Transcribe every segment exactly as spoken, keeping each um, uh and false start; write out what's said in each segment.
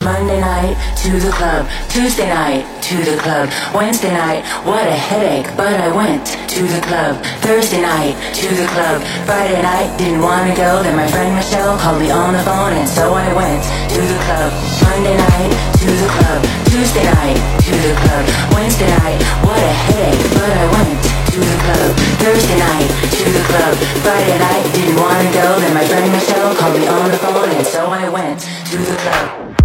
Monday night to the club, Tuesday night to the club, Wednesday night, what a headache, but I went to the club. Thursday night to the club, Friday night, didn't want to go, then my friend Michelle called me on the phone and so I went to the club. Monday night to the club, Tuesday night to the club, Wednesday night, what a headache, but I went to the club. Thursday night to the club, Friday night, didn't want to go, then my friend Michelle called me on the phone and so I went to the club.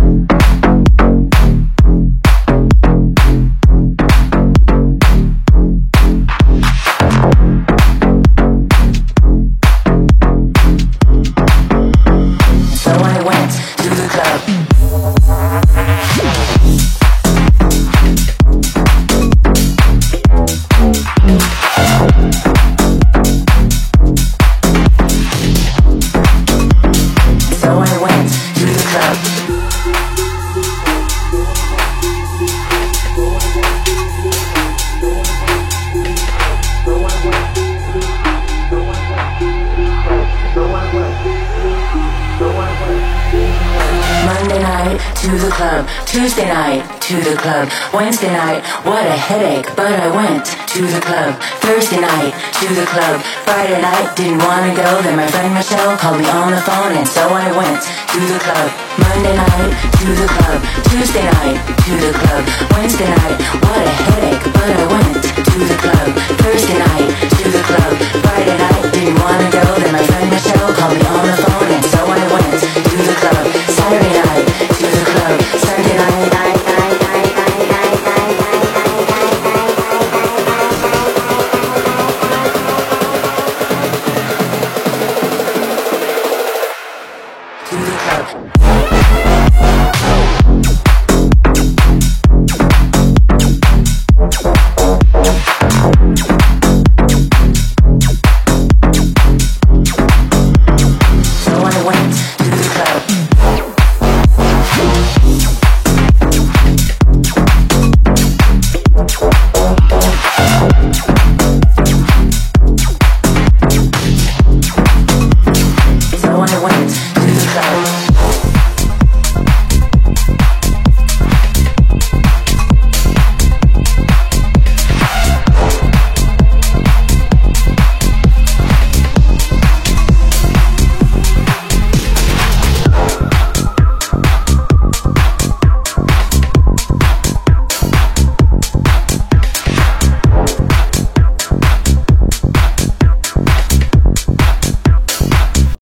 Tuesday night to the club, Wednesday night, what a headache, but I went to the club. Thursday night to the club, Friday night, didn't want to go, then my friend Michelle called me on the phone and so I went to the club. Monday night to the club, Tuesday night to the club, Wednesday night, what a headache, but I went to the club. Thursday night to the club, Friday night, didn't want to go, then my friend Michelle called me on the phone and so I went to the club. Saturday night to the club, Sunday night. So I went to the club.